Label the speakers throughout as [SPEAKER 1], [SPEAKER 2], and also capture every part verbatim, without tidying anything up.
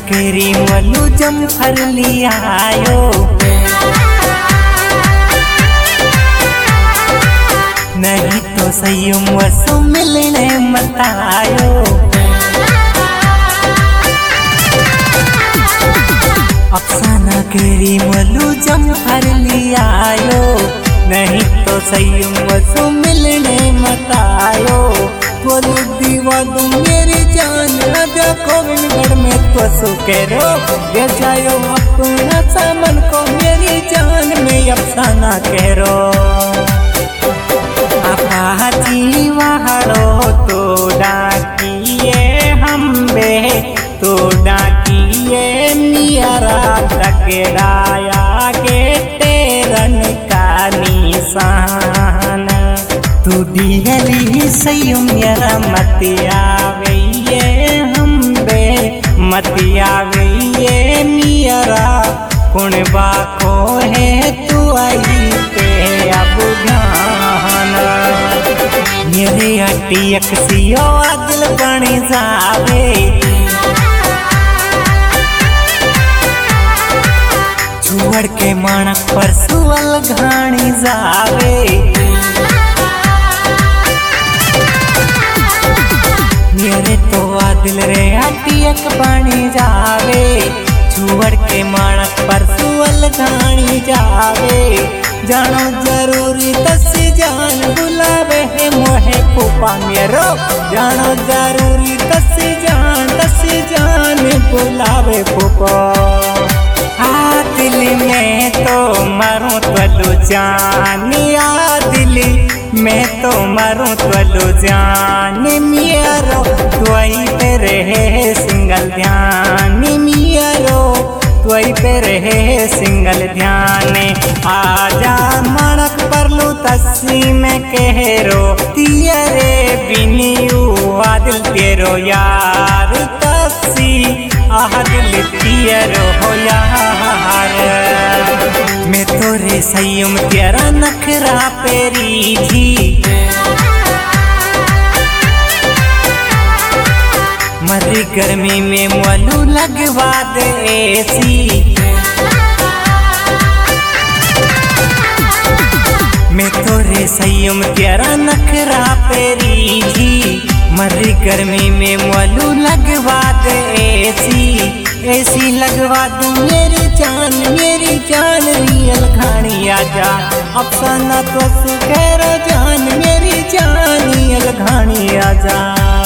[SPEAKER 1] केरी मलू जमफर लियायो, नहीं तो सय्युम वसु मिलने मत आयो। अफसाना केरी मलू जमफर लियायो, नहीं तो सय्युम वसु मिलने मत आयो। बोलू दीवा तुम मेरी जान राजा गोविंदगढ़ में तो सुकेरो ले जायो अपना सामान को मेरी जान में अफसाना करो। आपा जीवाड़ो तो डाकिए हम बे तो डाकिए मियारा टकराया के तेरन का निशान। तू दिहली सय्युम यरा मतिया वैये हम बे मतिया वैये मियारा कुणबा को है तू आई पे अब ध्यान। मेरे अटियक सियो दिल बनी जावे, छुअड़ के मानक पर सुअल घाणी जावे। मेरे तो आ दिल रे अटियक बनी जावे, छुअड़ के मानक पर सुअल घाणी जावे। जानो जरूरी तस जान बुलावे है मोहे पुपा मेरो, जानो जरूरी तस जान तस जान बुलावे पुपा। आ दिल में तो मरूं त्वलु जान, आ दिल में तो मरूं त्वलु जान मियारो, त्वई पे रहे सिंगल ध्यान मियारो, त्वई पे रहे सिंगल ध्यान। आजा मणक परलू तस्सी में कहरो तियरे बिनियू आदिल तेरो यार तस्सी आदिल तियरो हो यार। मैं तोरे सय्युम तेरा नखरा पेरी थी, मरी गर्मी में मलू लगवा दे एसी। मैं तोरे सय्युम तेरा नखरा पेरी थी, मरी गर्मी में मलू लगवा दे एसी। एसी लगवा दूं मेरी जान मेरी जान रियल घाणी आजा, अफसाना तो सुखेरो जान मेरी जान रियल घाणी आजा।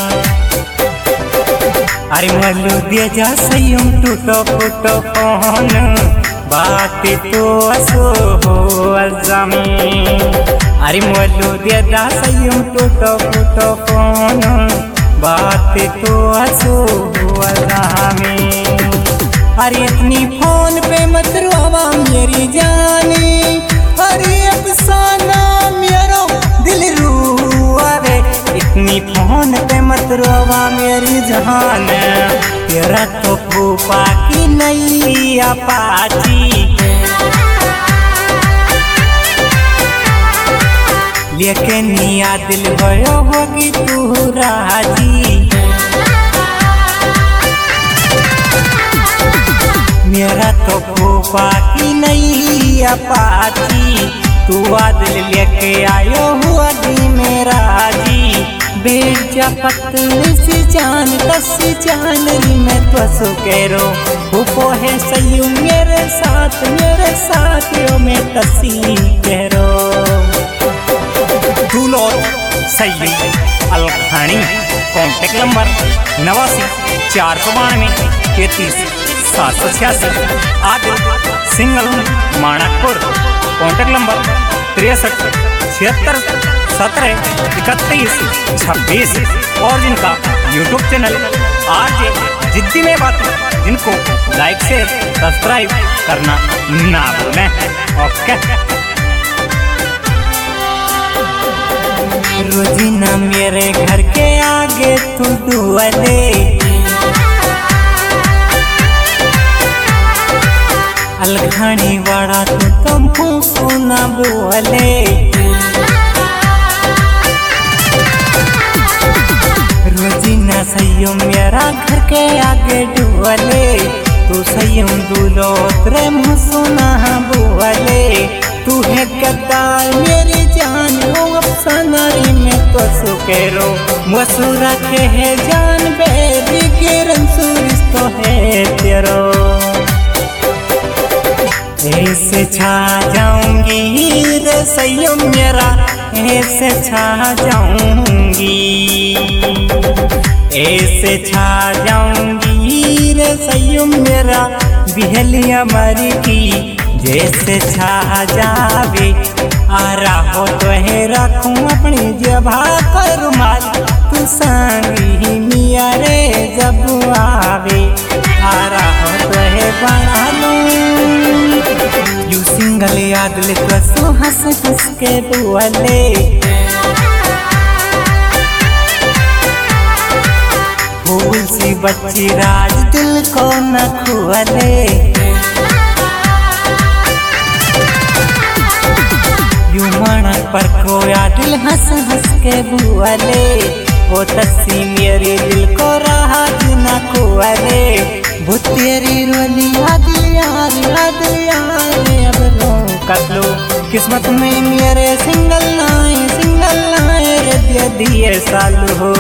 [SPEAKER 1] अरे मलू दे जा सय्युम टूटो फूटो फोन, बात तो असो हो अज़मी। अरे मलू दे जा सय्युम टूटो फूटो फोन, बात तो असो हो अज़मी। अरे इतनी फोन पे मत रोवा मेरी जानी, अरे अफसाना मेरो दिल रुआवे। इतनी फोन पे मत रोवा मेरी जान, तेरा तो फूफा की नई अपाची। लेकिन निया दिल भयो होगी तू राजी। मेरा तो फूफा की नई अपाची, तू आदिल लेके आयो हुआ दी मेरा जी। बेट जा पत्नी सी जान तसी जान री मैं तो सो करो, फूफो है सय्युम मेरे साथ मेरे साथ यो मैं तसी करो।
[SPEAKER 2] दूलो सय्युम अलखानी, कॉन्टेक्ट नंबर नवासी चार सौ बानवे तैतीस सात सौ छियासी। आदिल सिंगल माणकपुर, कॉन्टेक्ट नंबर तिरसठ छिहत्तर सत्रह इकतीस छब्बीस। और जिनका यूट्यूब चैनल आरजे जिद्दी में बात, जिनको लाइक शेयर सब्सक्राइब करना ना भूलें। ओके।
[SPEAKER 1] रोजीना मेरे घर के आगे तू दुआ दे, अलखानी वाड़ा तू तुमको सुना बोले। रोजीना सय्युम मेरा घर के आगे डुअले तू सही दूलो रे मुसुना बुअले तू है गद्दार मेरी जान हो अफसानारी में तो सुकेरो मसू रखे है जान बेबी के रंसूरिस तो है तेरो ऐसे छा जाऊंगी रे सैयम मेरा ऐसे छा जाऊंगी ऐसे छा जाऊंगी रे सैयम मेरा बिहलिया मरी की जैसे छा जावे आ रहा तो है रखूं अपनी जभा कर रुमाल तू संगी मिया रे जब आवे आ रहा तो है बना लूं यू सिंगल याद ले तो हंस हंस के बुअले फूल सी बच्ची राज दिल को न खुअले यू मन पर खोया दिल हंस हंस के बुअले ओ तस्सी मेरे दिल को रहा न खुअले वो तेरी रोली याद यार याद यार अब रो कतलो किस्मत में मेरे सिंगल नाए सिंगल नाए रे दिया दिए सालू हो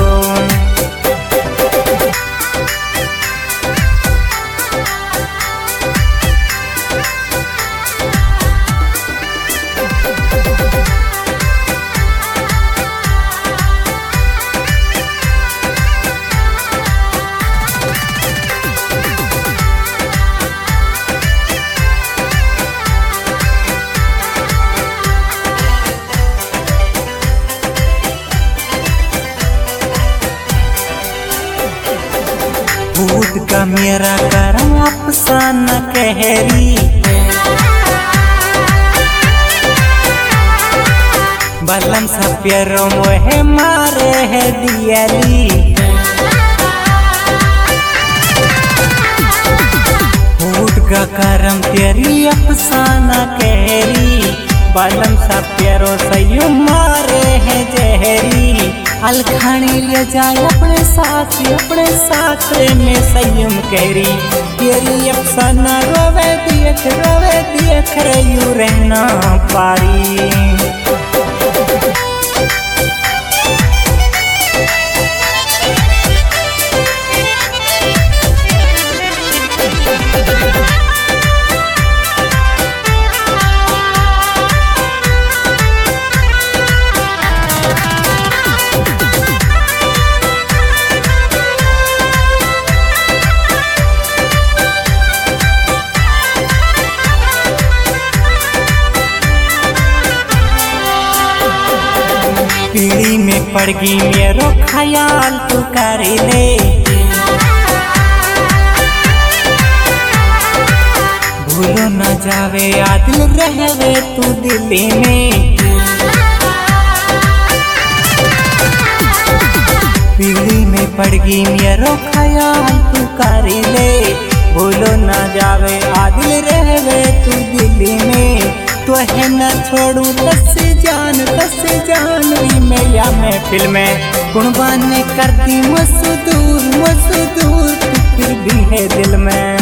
[SPEAKER 1] भूत का मेरा करम अफसाना कहरी बलम सा प्यारो मोहे मारे है दियाली भूत का करम तेरी अफसाना कहरी बलम सा प्यारो सयू मारे है जहरी अलखानी ले जाए अपने साथ अपने साथ में संयम करी तेरी अफसाना रोवे देख रोवे देख रे यू रहना पारी पीड़ी में पड़ गई मेरो ख्याल तू कर ले भूलो न जावे आदिल रहवे तू दिल्ली में पीड़ी में पड़ गई मेरो ख्याल तू कर ले भूलो न जावे आदिल रहवे तू दिल्ली में तो है न छोड़ू दस जान दस जान में या महफिल में कुर्बान ने कर दी मसूदूर मसूदूर तू फिर भी है दिल में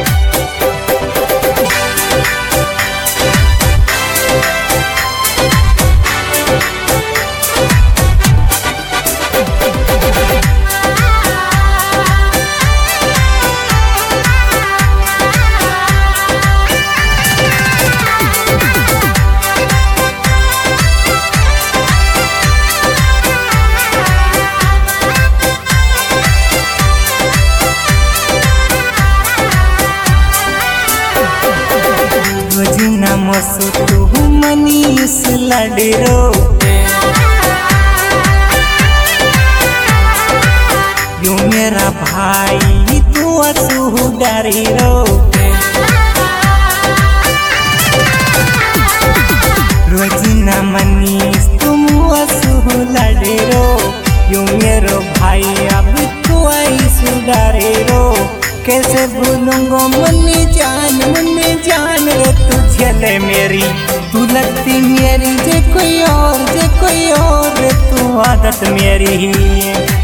[SPEAKER 1] मसू तू मनीष लड़रो यू मेरा भाई तू असू डरो रोजीना मनीष तुम असू लड़रो यू मेरो भाई अब तू ऐसू डरो कैसे भूलूंगा मुन्नी जान मुन्नी जान रे तू झले मेरी तू लगती मेरी जे कोई और जे कोई और रे तू आदत मेरी ही